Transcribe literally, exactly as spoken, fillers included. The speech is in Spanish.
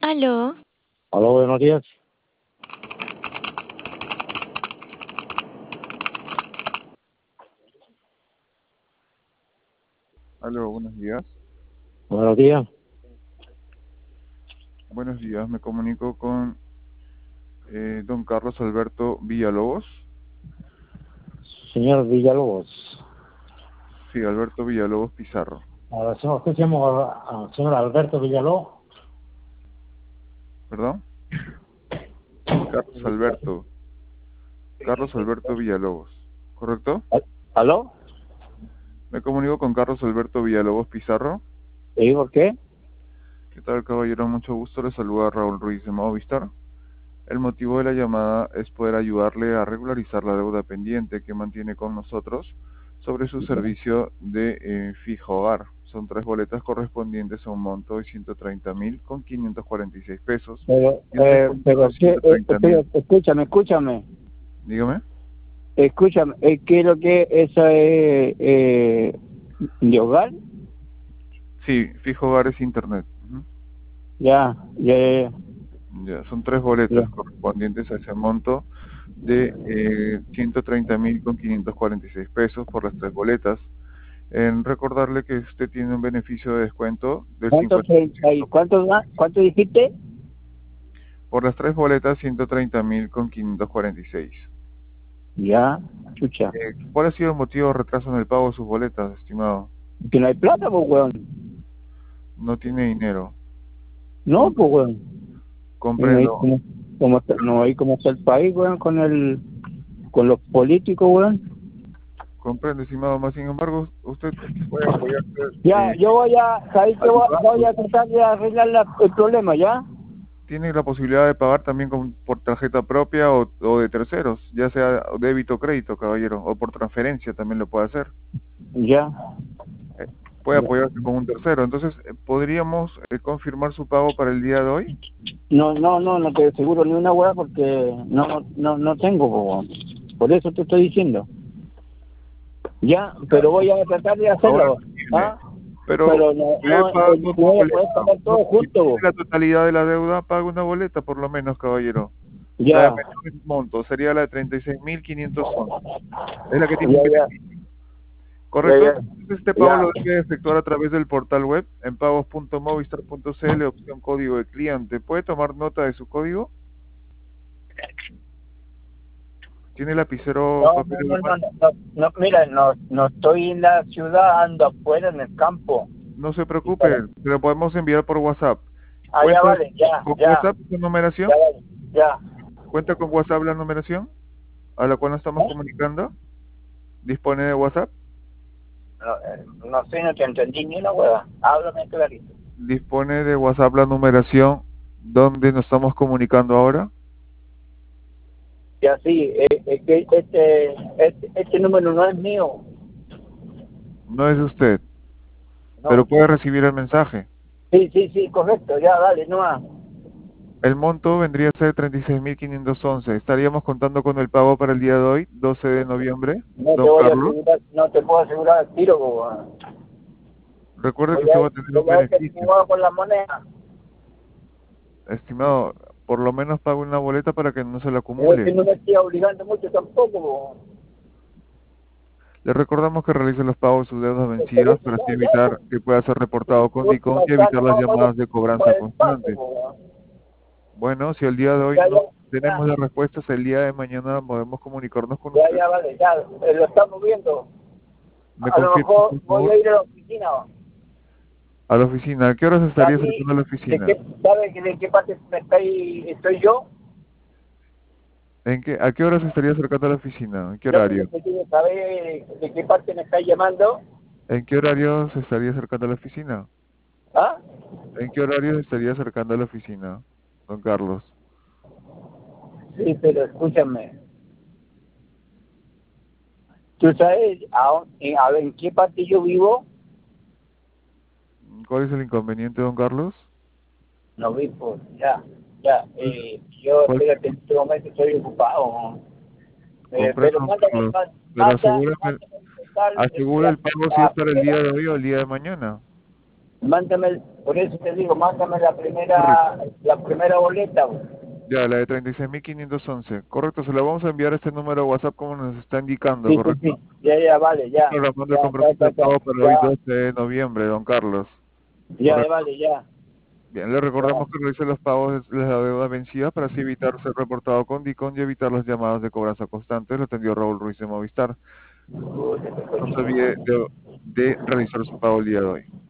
Aló. Hola, buenos días. Aló, buenos días. Buenos días. Buenos días, me comunico con eh, don Carlos Alberto Villalobos. Señor Villalobos. Sí, Alberto Villalobos Pizarro. Ahora, señor, escuchemos al señor Alberto Villalobos. ¿Perdón? Carlos Alberto. Carlos Alberto Villalobos. ¿Correcto? ¿Aló? Me comunico con Carlos Alberto Villalobos Pizarro. ¿Y por qué? ¿Qué tal, caballero? Mucho gusto. Le saluda Raúl Ruiz de Movistar. El motivo de la llamada es poder ayudarle a regularizar la deuda pendiente que mantiene con nosotros sobre su servicio de eh, fijo hogar. Son tres boletas correspondientes a un monto de ciento treinta mil con quinientos cuarenta y seis pesos. Pero, Y un eh, descuento pero, de ¿qué? ciento Eh, treinta pero, mil. escúchame, escúchame. Dígame. Escúchame, eh, ¿qué es lo que eso es eh, de hogar? Sí, fijo hogar es internet. Ujú. Ya, ya, ya, Ya, son tres ya. boletas correspondientes a ese monto de eh, ciento treinta mil con quinientos cuarenta y seis pesos por las tres boletas. En recordarle que usted tiene un beneficio de descuento del ¿Cuánto, cincuenta por treinta y ciento cuánto, da- cuánto dijiste? por las tres boletas, ciento treinta mil con quinientos cuarenta y seis. Ya, chucha. Eh, ¿Cuál ha sido el motivo de retraso en el pago de sus boletas, estimado? Que no hay plata, pues, weón. No tiene dinero. No, pues, Compre- weón. Y no hay comprendo, como, como está, no hay como está el país, weón, con el, con los políticos, weón. comprendo, estimado. Más sin embargo, usted puede apoyarse Ya, eh, yo voy a, ¿sabes qué? Voy, voy ayudando. a tratar de arreglar la- el problema, ¿ya? Tiene la posibilidad de pagar también con, por tarjeta propia o, o de terceros, ya sea débito o crédito, caballero, o por transferencia también lo puede hacer. Ya. Eh, puede apoyarse con un tercero. Entonces, eh, ¿podríamos eh, confirmar su pago para el día de hoy? No, no, no, no te aseguro ni una weá porque no, no, no tengo, po, weón. Por eso te estoy diciendo. Ya, pero voy a tratar de Ahora hacerlo, no tiene, ¿ah? pero Pero no, puede no, pagar no, con no una voy a poder boleta. pagar No, todo si junto, tiene po. la totalidad de la deuda, paga una boleta por lo menos, caballero. La de Ya, menor monto sería la de treinta y seis mil quinientos once. Es la que tiene un ya, ya, beneficio. ya, ¿Correcto? ya, Entonces, este pago ya. lo debe efectuar a través del portal web en pagos punto movistar punto cl, opción código de cliente. ¿Puede tomar nota de su código? ¿Tiene lapicero, No, papel no, y no, no, lápiz? no, no, no, mira, no, no estoy en la ciudad, ando afuera en el campo. No se Y para- preocupe, se lo podemos enviar por WhatsApp. Ah, ya ¿Cuenta vale, ya, con ya, WhatsApp su ya numeración? vale, ya. ¿Cuenta con WhatsApp la numeración a la cual nos estamos ¿Eh? comunicando? ¿Dispone de WhatsApp? No, eh, no sé, no te entendí ni una hueá. Háblame clarito. ¿Dispone de WhatsApp la numeración donde nos estamos comunicando ahora? Ya sí, eh, es que este, este, este número no es mío. No es usted, pero No. puede recibir el mensaje. Sí, sí, sí, correcto, ya, dale, no más. El monto vendría a ser treinta y seis mil quinientos once. Estaríamos contando con el pago para el día de hoy, doce de noviembre, No te don voy a Carlos. asegurar, no te puedo asegurar el tiro, po, weón. Recuerde que Voy usted a, va a tener un voy a ver que beneficio. tengo con la moneda. Estimado, por lo menos pague una boleta para que no se le Es que acumule. no me estoy obligando mucho tampoco, po. Le recordamos que realice los pagos de sus deudas Pero vencidas eso para así ya, ya, evitar po. que pueda ser reportado con Porque DICOM no y sale, evitar las no, no, llamadas de no, cobranza es fácil, constantes. po, weón. Bueno, si el día de hoy Ya, ya, no ya, tenemos las respuestas, el día de mañana podemos comunicarnos con ya, usted. ya, vale, ya, eh, lo estamos viendo. ¿Me A lo confirma, mejor por voy favor? a ir a la oficina. A la oficina. ¿A qué horas estaría ¿Sabí acercando a la de oficina? qué, sabe que de qué parte estoy, estoy yo? ¿En qué, ¿A qué horas estaría acercando a la oficina? ¿En qué Yo creo horario? que quiero saber de qué parte me está llamando. ¿En qué horario se estaría acercando a la oficina? ¿Ah? ¿En qué horario se estaría acercando a la oficina, don Carlos? Sí, pero escúchame. ¿Tú sabes a, en, a ver, en qué parte yo vivo? ¿Cuál es el inconveniente, don Carlos? No vivo, ya, ya. Pues, Eh, yo, ¿cuál- espérate, en este momento estoy ocupado. Eh, Comprendo, pero don mándame, Carlos. manda, Pero manda, asegúrame, mándame el total, asegura espera, el pago si es ah, para el día espera. de hoy o el día de mañana. Mándame, por eso te digo, mándame la primera, la primera boleta. Pues. Ya, la de treinta y seis mil quinientos once. Correcto, se la vamos a enviar a este número de WhatsApp como nos está indicando, Sí, sí, sí. ¿correcto? Ya, ya, vale, ya. Programando Ya, el ya, compromiso ya, de ya. pago para hoy Ya, doce de noviembre, don Carlos. ya, Correcto. vale, ya. Bien, le Ya. recordamos que realice los pagos de la deuda vencida para así evitar ser reportado con DICON y evitar las llamadas de cobranza constantes. Lo atendió Raúl Ruiz de Movistar. Puta, qué No se cochino. olvide de, de realizar su pago el día de hoy.